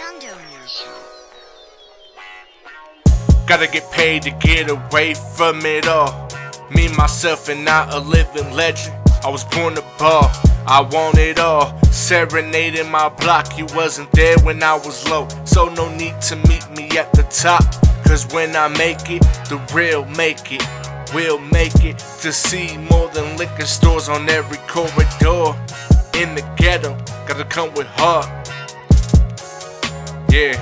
Gotta get paid to get away from it all. Me, myself, and I a living legend. I was born to ball, I want it all. Serenading my block, you wasn't there when I was low. So no need to meet me at the top, cause when I make it, the real make it. We'll make it to see more than liquor stores on every corridor. In the ghetto, gotta come with heart. Yeah,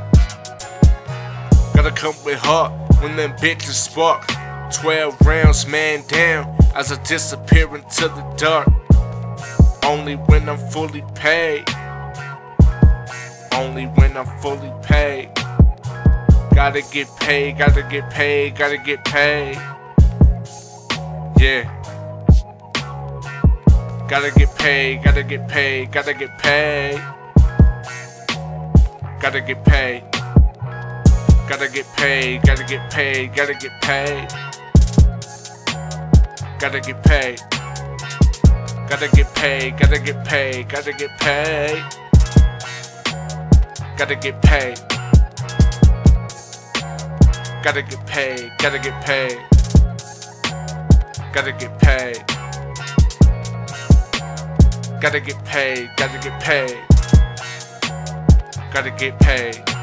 gotta come with heart when them bitches spark. 12 rounds, man down, as I disappear into the dark. Only when I'm fully paid. Only when I'm fully paid. Gotta get paid, gotta get paid, gotta get paid. Yeah. Gotta get paid, gotta get paid, gotta get paid. Gotta get paid. Gotta get paid, gotta get paid, gotta get paid. Gotta get paid. Gotta get paid, gotta get paid, gotta get paid. Gotta get paid. Gotta get paid, gotta get paid. Gotta get paid. Gotta get paid, gotta get paid. Gotta get paid.